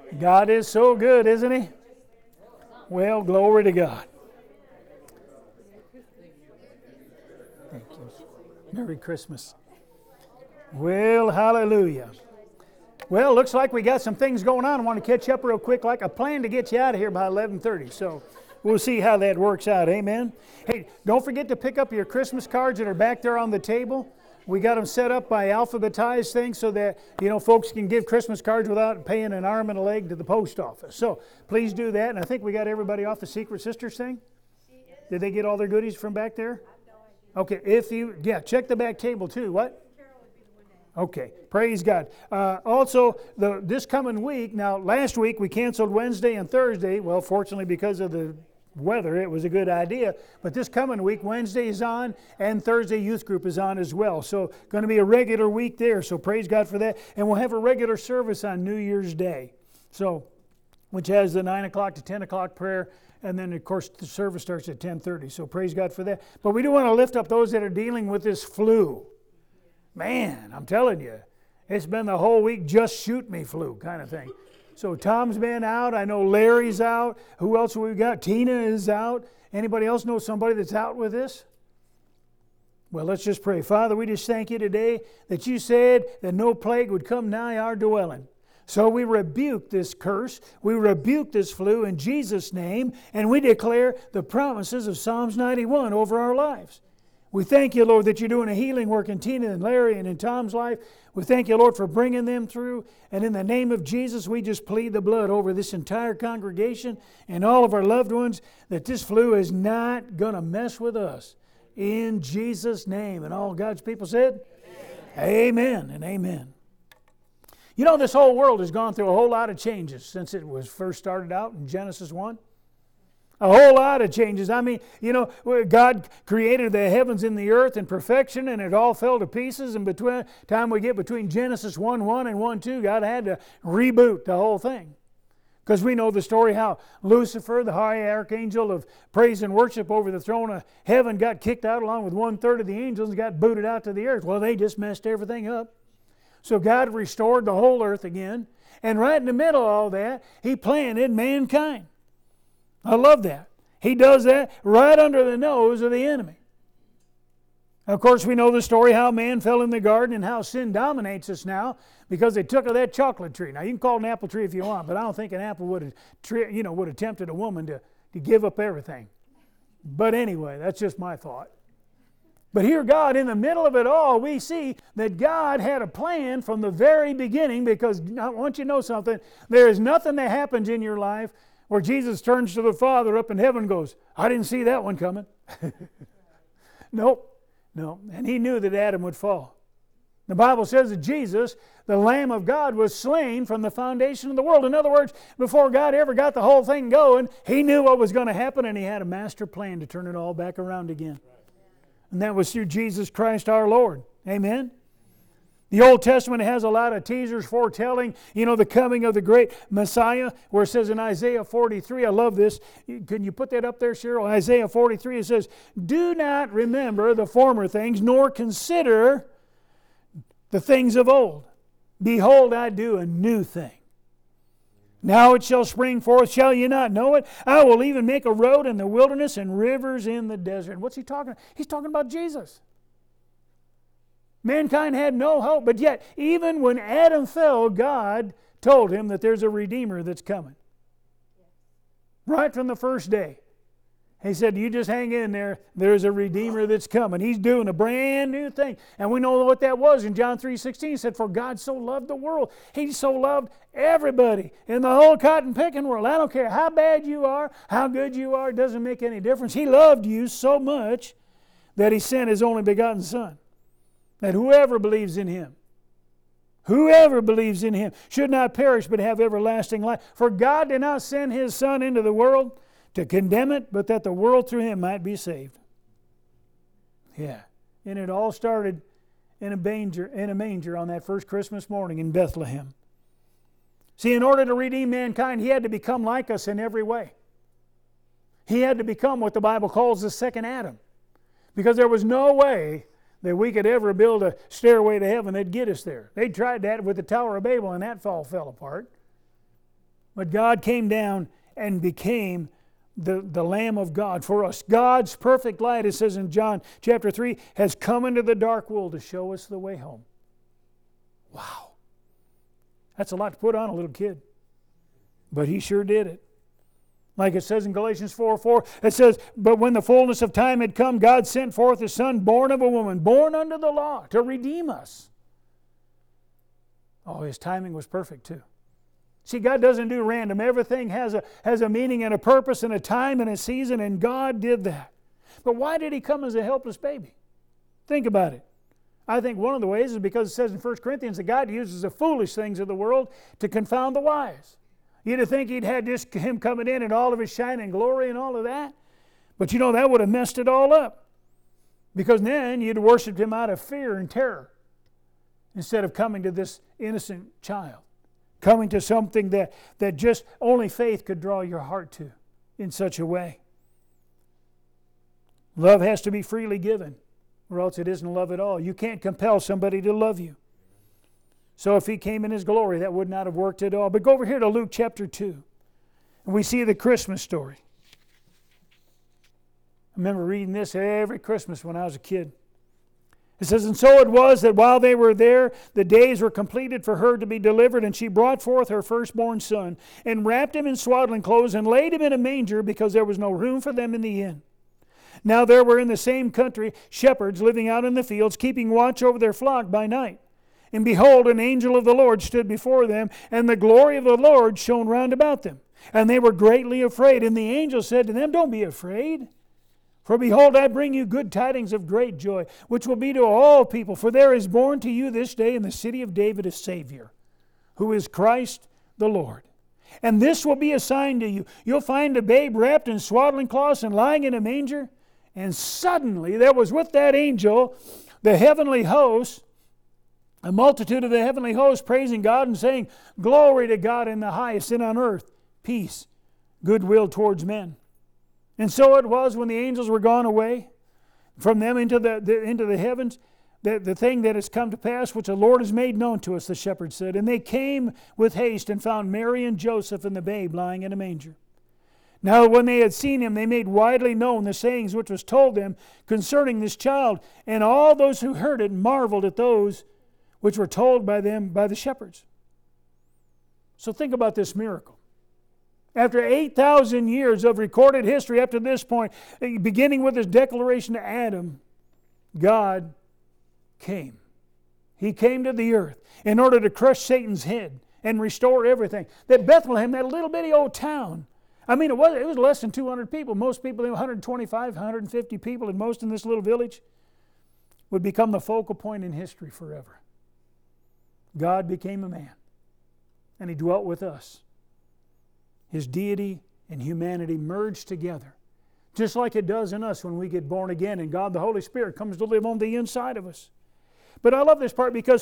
God is so good, isn't He? Well, glory to God. Thank you. Merry Christmas. Well, hallelujah. Well, looks like we got some things going on. I want to catch up real quick. Like I plan to get you out of here by 11:30. So we'll see how that works out. Amen. Hey, don't forget to pick up your Christmas cards that are back there on the table. We got them set up by alphabetized things so that, folks can give Christmas cards without paying an arm and a leg to the post office. So please do that. And I think we got everybody off the Secret Sisters thing. Did they get all their goodies from back there? Okay, check the back table too. What? Okay, praise God. Also, this coming week, now last week we canceled Wednesday and Thursday. Well, fortunately because of the weather, it was a good idea. But this coming week, Wednesday is on and Thursday youth group is on as well. So going to be a regular week there. So praise God for that. And we'll have a regular service on New Year's Day. So, which has the 9 o'clock to 10 o'clock prayer. And then, of course, the service starts at 10:30. So praise God for that. But we do want to lift up those that are dealing with this flu. Man, I'm telling you, it's been the whole week just shoot me flu kind of thing. So Tom's been out. I know Larry's out. Who else have we got? Tina is out. Anybody else know somebody that's out with this? Well, let's just pray. Father, we just thank you today that you said that no plague would come nigh our dwelling. So we rebuke this curse. We rebuke this flu in Jesus' name, and we declare the promises of Psalms 91 over our lives. We thank you, Lord, that you're doing a healing work in Tina and Larry and in Tom's life. We thank you, Lord, for bringing them through. And in the name of Jesus, we just plead the blood over this entire congregation and all of our loved ones that this flu is not going to mess with us. In Jesus' name. And all God's people said, amen and amen. This whole world has gone through a whole lot of changes since it was first started out in Genesis 1. A whole lot of changes. I mean, God created the heavens and the earth in perfection, and it all fell to pieces. And between time we get between Genesis 1:1 and 1:2, God had to reboot the whole thing. Because we know the story how Lucifer, the high archangel of praise and worship over the throne of heaven, got kicked out along with 1/3 of the angels and got booted out to the earth. Well, they just messed everything up. So God restored the whole earth again. And right in the middle of all that, He planted mankind. I love that. He does that right under the nose of the enemy. Of course, we know the story how man fell in the garden and how sin dominates us now because they took of that chocolate tree. Now, you can call it an apple tree if you want, but I don't think an apple would have tempted a woman to give up everything. But anyway, that's just my thought. But here God, in the middle of it all, we see that God had a plan from the very beginning, because I want you to know something. There is nothing that happens in your life where Jesus turns to the Father up in heaven and goes, I didn't see that one coming. Nope. No. And He knew that Adam would fall. The Bible says that Jesus, the Lamb of God, was slain from the foundation of the world. In other words, before God ever got the whole thing going, He knew what was going to happen, and He had a master plan to turn it all back around again. And that was through Jesus Christ our Lord. Amen? The Old Testament has a lot of teasers foretelling, the coming of the great Messiah, where it says in Isaiah 43, I love this. Can you put that up there, Cheryl? Isaiah 43, it says, do not remember the former things, nor consider the things of old. Behold, I do a new thing. Now it shall spring forth, shall you not know it? I will even make a road in the wilderness and rivers in the desert. What's He talking about? He's talking about Jesus. Mankind had no hope, but yet even when Adam fell, God told him that there's a Redeemer that's coming. Right from the first day. He said, you just hang in there, there's a Redeemer that's coming. He's doing a brand new thing. And we know what that was in John 3:16. He said, for God so loved the world. He so loved everybody in the whole cotton picking world. I don't care how bad you are, how good you are, it doesn't make any difference. He loved you so much that He sent His only begotten Son. That whoever believes in Him should not perish but have everlasting life. For God did not send His Son into the world to condemn it, but that the world through Him might be saved. Yeah. And it all started in a manger on that first Christmas morning in Bethlehem. See, in order to redeem mankind, He had to become like us in every way. He had to become what the Bible calls the second Adam. Because there was no way that we could ever build a stairway to heaven that'd get us there. They tried that with the Tower of Babel, and that fell apart. But God came down and became the Lamb of God for us. God's perfect light, it says in John chapter 3, has come into the dark world to show us the way home. Wow. That's a lot to put on a little kid. But He sure did it. Like it says in Galatians 4:4, it says, but when the fullness of time had come, God sent forth His Son, born of a woman, born under the law, to redeem us. Oh, His timing was perfect too. See, God doesn't do random. Everything has a meaning and a purpose and a time and a season, and God did that. But why did He come as a helpless baby? Think about it. I think one of the ways is because it says in 1 Corinthians that God uses the foolish things of the world to confound the wise. You'd think He'd had just Him coming in and all of His shine and glory and all of that. But you know, that would have messed it all up. Because then you'd have worshipped Him out of fear and terror instead of coming to this innocent child. Coming to something that just only faith could draw your heart to in such a way. Love has to be freely given, or else it isn't love at all. You can't compel somebody to love you. So if He came in His glory, that would not have worked at all. But go over here to Luke chapter 2, and we see the Christmas story. I remember reading this every Christmas when I was a kid. It says, and so it was that while they were there, the days were completed for her to be delivered, and she brought forth her firstborn son, and wrapped him in swaddling clothes, and laid him in a manger, because there was no room for them in the inn. Now there were in the same country shepherds living out in the fields, keeping watch over their flock by night. And behold, an angel of the Lord stood before them, and the glory of the Lord shone round about them. And they were greatly afraid. And the angel said to them, don't be afraid. For behold, I bring you good tidings of great joy, which will be to all people. For there is born to you this day in the city of David a Savior, who is Christ the Lord. And this will be a sign to you. You'll find a babe wrapped in swaddling cloths and lying in a manger. And suddenly there was with that angel the heavenly host, a multitude of the heavenly hosts praising God and saying, glory to God in the highest, and on earth peace, goodwill towards men. And so it was when the angels were gone away from them into the heavens, the thing that has come to pass, which the Lord has made known to us, the shepherds said. And they came with haste and found Mary and Joseph and the babe lying in a manger. Now when they had seen Him, they made widely known the sayings which was told them concerning this child. And all those who heard it marveled at those which were told by them by the shepherds. So think about this miracle. After 8,000 years of recorded history up to this point, beginning with His declaration to Adam, God came. He came to the earth in order to crush Satan's head and restore everything. That Bethlehem, that little bitty old town, I mean, it was less than 200 people. Most people, 125, 150 people, and most in this little village, would become the focal point in history forever. God became a man, and He dwelt with us. His deity and humanity merged together, just like it does in us when we get born again and God the Holy Spirit comes to live on the inside of us. But I love this part because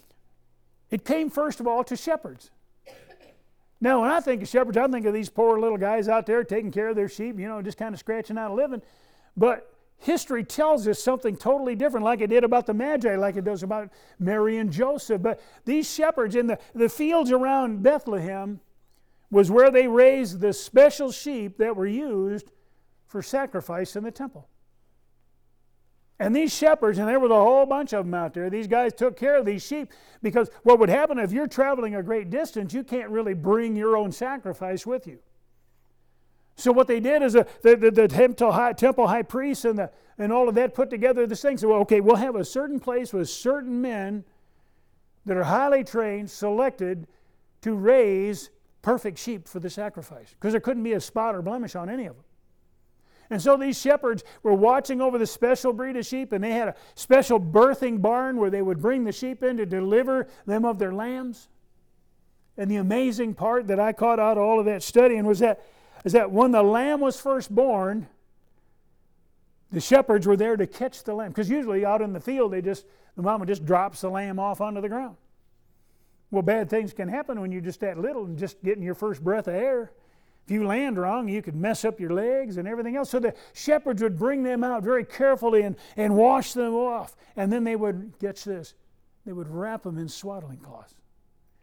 it came first of all to shepherds. Now when I think of shepherds, I think of these poor little guys out there taking care of their sheep, just kind of scratching out a living. But history tells us something totally different, like it did about the Magi, like it does about Mary and Joseph. But these shepherds in the fields around Bethlehem was where they raised the special sheep that were used for sacrifice in the temple. And these shepherds, and there was a whole bunch of them out there, these guys took care of these sheep, because what would happen if you're traveling a great distance, you can't really bring your own sacrifice with you. So what they did is the temple high priest and all of that put together this thing. So, well, okay, we'll have a certain place with certain men that are highly trained, selected to raise perfect sheep for the sacrifice, because there couldn't be a spot or blemish on any of them. And so these shepherds were watching over the special breed of sheep, and they had a special birthing barn where they would bring the sheep in to deliver them of their lambs. And the amazing part that I caught out of all of that studying is that when the lamb was first born, the shepherds were there to catch the lamb, because usually out in the field the mama just drops the lamb off onto the ground. Well, bad things can happen when you're just that little and just getting your first breath of air. If you land wrong, you could mess up your legs and everything else. So the shepherds would bring them out very carefully and wash them off. And then they would, catch this, they would wrap them in swaddling cloths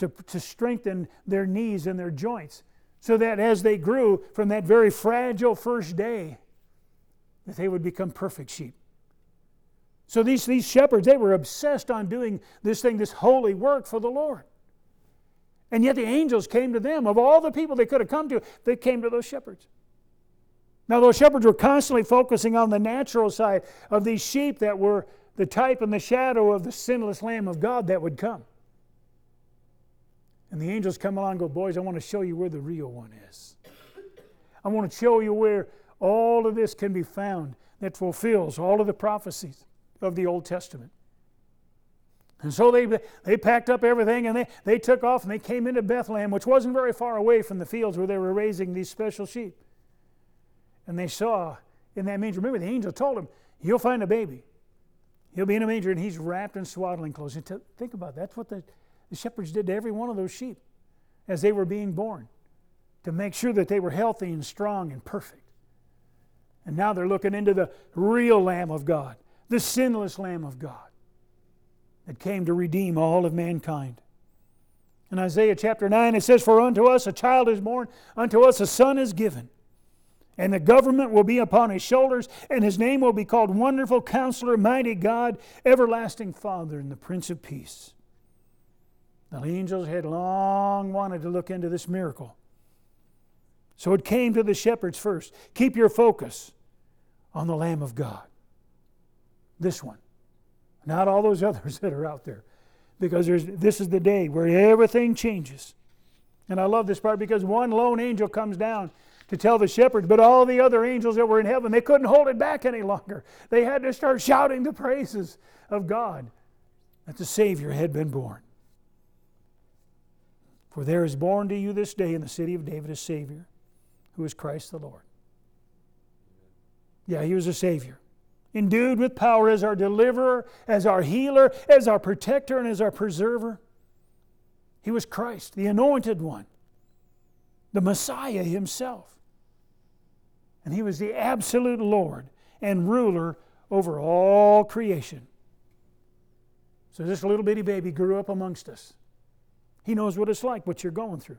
to strengthen their knees and their joints, so that as they grew from that very fragile first day, that they would become perfect sheep. So these shepherds, they were obsessed on doing this thing, this holy work for the Lord. And yet the angels came to them. Of all the people they could have come to, they came to those shepherds. Now those shepherds were constantly focusing on the natural side of these sheep that were the type and the shadow of the sinless Lamb of God that would come. And the angels come along and go, boys, I want to show you where the real one is. I want to show you where all of this can be found that fulfills all of the prophecies of the Old Testament. And so they packed up everything and they took off and they came into Bethlehem, which wasn't very far away from the fields where they were raising these special sheep. And they saw in that manger, remember the angel told them, you'll find a baby. He'll be in a manger and he's wrapped in swaddling clothes. And think about that. That's what the shepherds did to every one of those sheep as they were being born, to make sure that they were healthy and strong and perfect. And now they're looking into the real Lamb of God, the sinless Lamb of God that came to redeem all of mankind. In Isaiah chapter 9 it says, for unto us a child is born, unto us a son is given, and the government will be upon his shoulders, and his name will be called Wonderful Counselor, Mighty God, Everlasting Father, and the Prince of Peace. Now the angels had long wanted to look into this miracle. So it came to the shepherds first. Keep your focus on the Lamb of God. This one. Not all those others that are out there. Because this is the day where everything changes. And I love this part because one lone angel comes down to tell the shepherds, but all the other angels that were in heaven, they couldn't hold it back any longer. They had to start shouting the praises of God that the Savior had been born. For there is born to you this day in the city of David a Savior, who is Christ the Lord. Yeah, He was a Savior, endued with power as our deliverer, as our healer, as our protector, and as our preserver. He was Christ, the anointed one, the Messiah Himself. And He was the absolute Lord and ruler over all creation. So this little bitty baby grew up amongst us. He knows what it's like, what you're going through.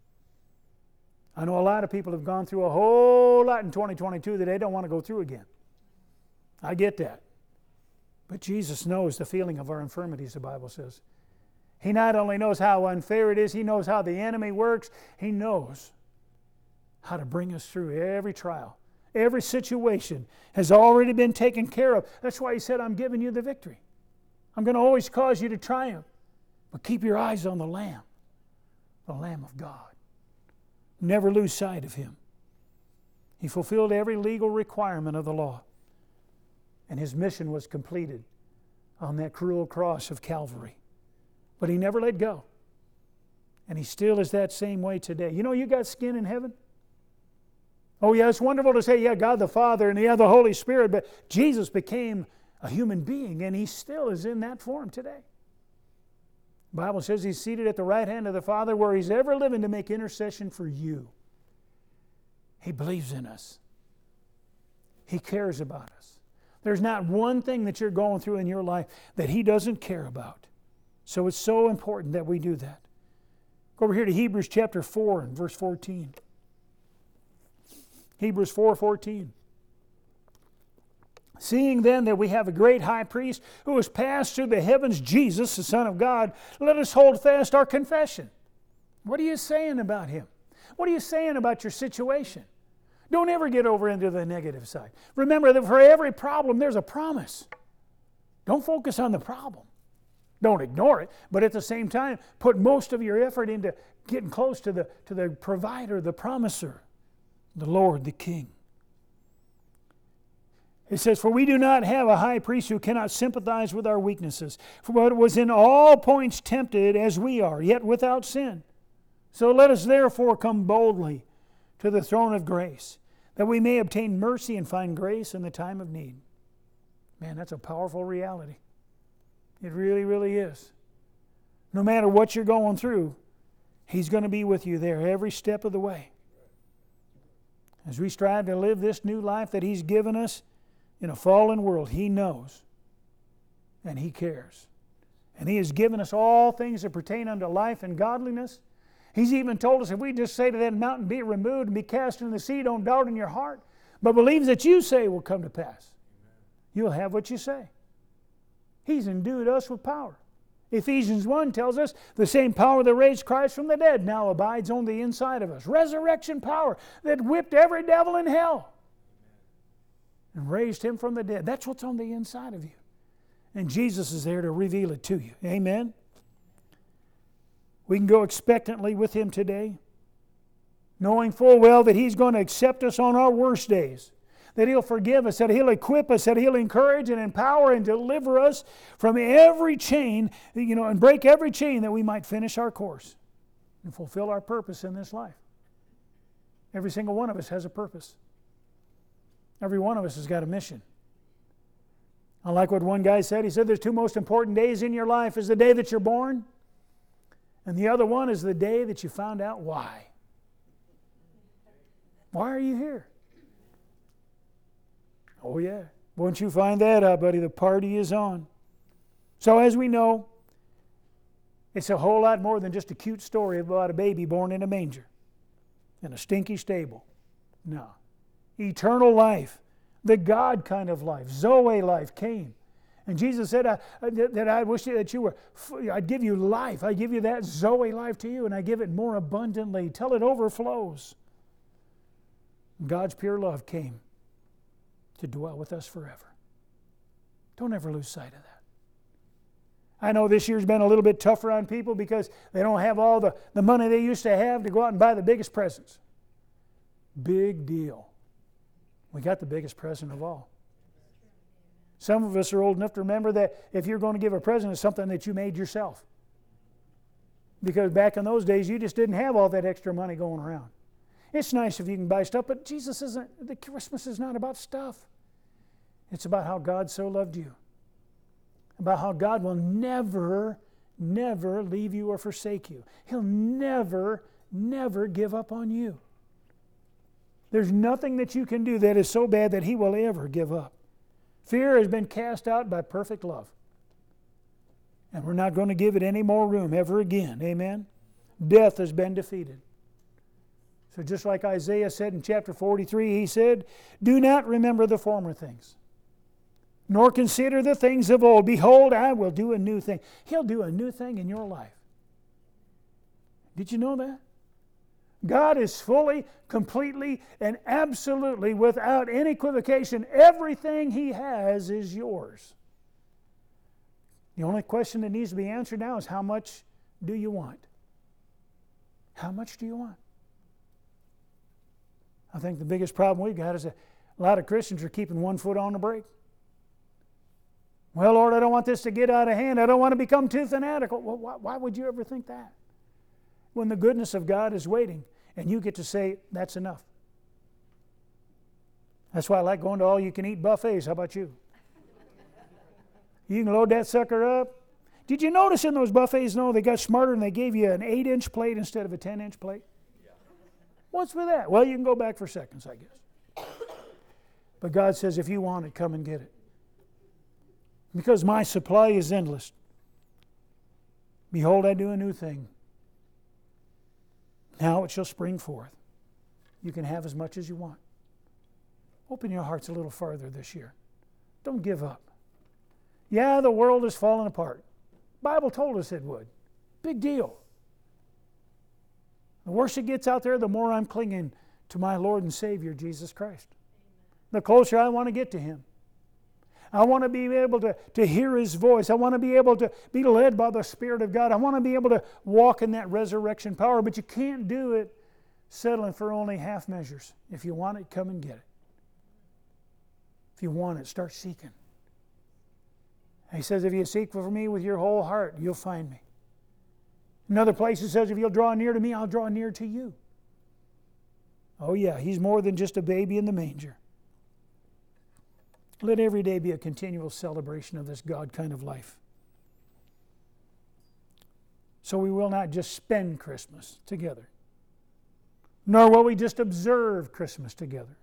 I know a lot of people have gone through a whole lot in 2022 that they don't want to go through again. I get that. But Jesus knows the feeling of our infirmities, the Bible says. He not only knows how unfair it is, He knows how the enemy works. He knows how to bring us through every trial. Every situation has already been taken care of. That's why He said, I'm giving you the victory. I'm going to always cause you to triumph. But keep your eyes on the Lamb of God. Never lose sight of Him. He fulfilled every legal requirement of the law. And His mission was completed on that cruel cross of Calvary. But He never let go. And He still is that same way today. You know you got skin in heaven? Oh yeah, it's wonderful to say, yeah, God the Father and yeah, the Holy Spirit, but Jesus became a human being and He still is in that form today. The Bible says He's seated at the right hand of the Father where He's ever living to make intercession for you. He believes in us. He cares about us. There's not one thing that you're going through in your life that He doesn't care about. So it's so important that we do that. Go over here to Hebrews chapter 4 and verse 14. Hebrews 4:14. Seeing then that we have a great high priest who has passed through the heavens, Jesus, the Son of God, let us hold fast our confession. What are you saying about Him? What are you saying about your situation? Don't ever get over into the negative side. Remember that for every problem, there's a promise. Don't focus on the problem. Don't ignore it, but at the same time, put most of your effort into getting close to the provider, the promiser, the Lord, the King. It says, for we do not have a high priest who cannot sympathize with our weaknesses, for it was in all points tempted as we are, yet without sin. So let us therefore come boldly to the throne of grace, that we may obtain mercy and find grace in the time of need. Man, that's a powerful reality. It really, really is. No matter what you're going through, He's going to be with you there every step of the way. As we strive to live this new life that He's given us in a fallen world, He knows and He cares. And He has given us all things that pertain unto life and godliness. He's even told us if we just say to that mountain, be removed and be cast into the sea, don't doubt in your heart, but believe that you say will come to pass. You'll have what you say. He's endued us with power. Ephesians 1 tells us the same power that raised Christ from the dead now abides on the inside of us. Resurrection power that whipped every devil in hell and raised him from the dead. That's what's on the inside of you. And Jesus is there to reveal it to you. Amen? We can go expectantly with Him today, knowing full well that He's going to accept us on our worst days, that He'll forgive us, that He'll equip us, that He'll encourage and empower and deliver us from every chain, and break every chain that we might finish our course and fulfill our purpose in this life. Every single one of us has a purpose. Every one of us has got a mission. I like what one guy said. He said there's two most important days in your life is the day that you're born, and the other one is the day that you found out why. Why are you here? Oh yeah. Once you find that out, buddy, the party is on. So as we know, it's a whole lot more than just a cute story about a baby born in a manger in a stinky stable. No. Eternal life, the God kind of life, Zoe life came. And Jesus said that I wish that you were, I'd give you life. I give you that Zoe life to you, and I give it more abundantly till it overflows. God's pure love came to dwell with us forever. Don't ever lose sight of that. I know this year's been a little bit tougher on people because they don't have all the money they used to have to go out and buy the biggest presents. Big deal. We got the biggest present of all. Some of us are old enough to remember that if you're going to give a present, it's something that you made yourself. Because back in those days, you just didn't have all that extra money going around. It's nice if you can buy stuff, but the Christmas is not about stuff. It's about how God so loved you. About how God will never, never leave you or forsake you. He'll never, never give up on you. There's nothing that you can do that is so bad that He will ever give up. Fear has been cast out by perfect love. And we're not going to give it any more room ever again. Amen? Death has been defeated. So just like Isaiah said in chapter 43, he said, do not remember the former things, nor consider the things of old. Behold, I will do a new thing. He'll do a new thing in your life. Did you know that? God is fully, completely, and absolutely, without any equivocation, everything He has is yours. The only question that needs to be answered now is how much do you want? How much do you want? I think the biggest problem we've got is a lot of Christians are keeping one foot on the brake. Well, Lord, I don't want this to get out of hand. I don't want to become too fanatical. Well, why would you ever think that? When the goodness of God is waiting and you get to say, that's enough. That's why I like going to all-you-can-eat buffets. How about you? You can load that sucker up. Did you notice in those buffets, they got smarter and they gave you an 8-inch plate instead of a 10-inch plate? Yeah. What's with that? Well, you can go back for seconds, I guess. But God says, if you want it, come and get it. Because my supply is endless. Behold, I do a new thing. Now it shall spring forth. You can have as much as you want. Open your hearts a little farther this year. Don't give up. Yeah, the world is falling apart. The Bible told us it would. Big deal. The worse it gets out there, the more I'm clinging to my Lord and Savior, Jesus Christ. The closer I want to get to Him. I want to be able to hear His voice. I want to be able to be led by the Spirit of God. I want to be able to walk in that resurrection power, but you can't do it settling for only half measures. If you want it, come and get it. If you want it, start seeking. And He says, if you seek for me with your whole heart, you'll find me. Another place He says, if you'll draw near to me, I'll draw near to you. Oh yeah, He's more than just a baby in the manger. Let every day be a continual celebration of this God kind of life. So we will not just spend Christmas together, nor will we just observe Christmas together,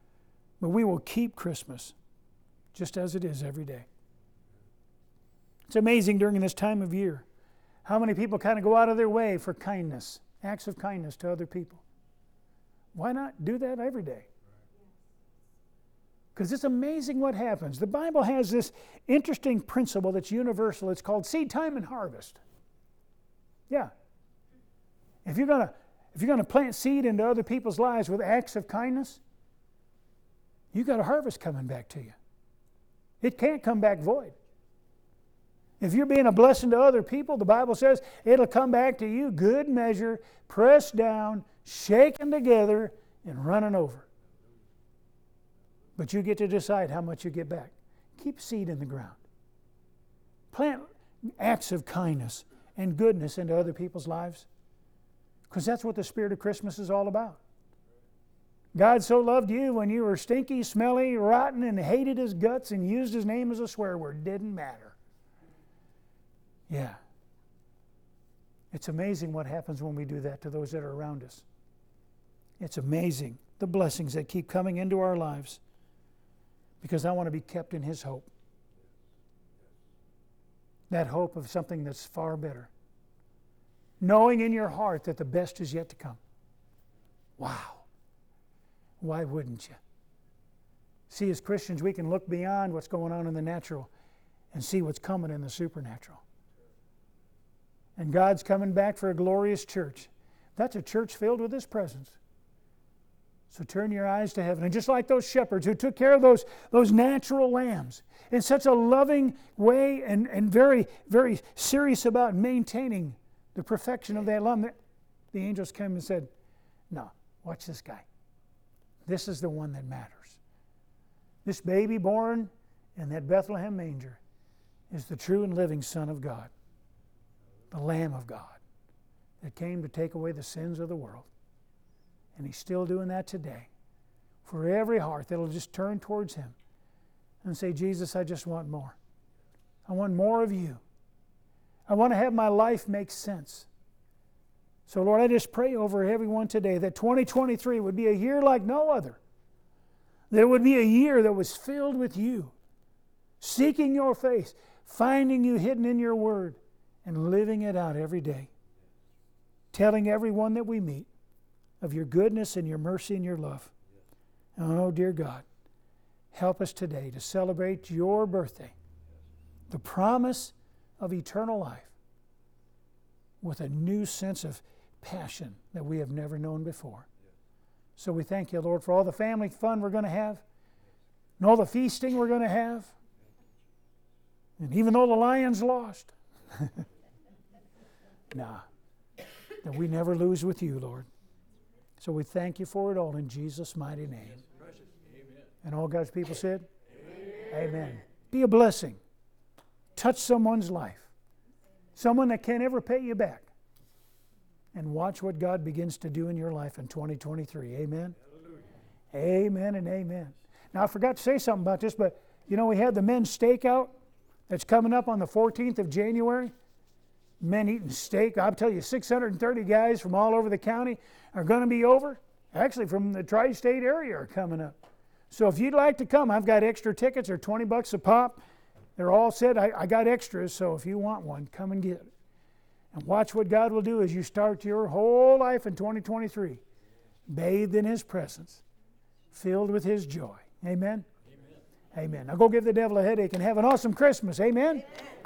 but we will keep Christmas just as it is every day. It's amazing during this time of year how many people kind of go out of their way for kindness, acts of kindness to other people. Why not do that every day? Because it's amazing what happens. The Bible has this interesting principle that's universal. It's called seed time and harvest. Yeah. If you're going to plant seed into other people's lives with acts of kindness, you got a harvest coming back to you. It can't come back void. If you're being a blessing to other people, the Bible says it'll come back to you, good measure, pressed down, shaken together, and running over. But you get to decide how much you get back. Keep seed in the ground. Plant acts of kindness and goodness into other people's lives, because that's what the spirit of Christmas is all about. God so loved you when you were stinky, smelly, rotten, and hated His guts and used His name as a swear word. Didn't matter. Yeah. It's amazing what happens when we do that to those that are around us. It's amazing the blessings that keep coming into our lives, because I want to be kept in His hope. That hope of something that's far better. Knowing in your heart that the best is yet to come. Wow. Why wouldn't you? See, as Christians, we can look beyond what's going on in the natural and see what's coming in the supernatural. And God's coming back for a glorious church. That's a church filled with His presence. So turn your eyes to heaven. And just like those shepherds who took care of those natural lambs in such a loving way and very, very serious about maintaining the perfection of that lamb, the angels came and said, no, watch this guy. This is the one that matters. This baby born in that Bethlehem manger is the true and living Son of God, the Lamb of God that came to take away the sins of the world. And He's still doing that today for every heart that will just turn towards Him and say, Jesus, I just want more. I want more of You. I want to have my life make sense. So, Lord, I just pray over everyone today that 2023 would be a year like no other. That it would be a year that was filled with You, seeking Your face, finding You hidden in Your Word, and living it out every day. Telling everyone that we meet of Your goodness and Your mercy and Your love. And oh, dear God, help us today to celebrate Your birthday, the promise of eternal life, with a new sense of passion that we have never known before. So we thank You, Lord, for all the family fun we're going to have, and all the feasting we're going to have. And even though the Lions lost, that we never lose with You, Lord. So we thank You for it all in Jesus' mighty name. And all God's people said, Amen. Be a blessing. Touch someone's life. Someone that can't ever pay you back. And watch what God begins to do in your life in 2023. Amen? Hallelujah. Amen and amen. Now, I forgot to say something about this, but we had the men's stakeout that's coming up on the 14th of January. Men eating steak. I'll tell you, 630 guys from all over the county are going to be over. Actually, from the tri-state area are coming up. So if you'd like to come, I've got extra tickets. They're $20 a pop. They're all set. I got extras, so if you want one, come and get it. And watch what God will do as you start your whole life in 2023, bathed in His presence, filled with His joy. Amen? Amen. Now go give the devil a headache and have an awesome Christmas. Amen? Amen.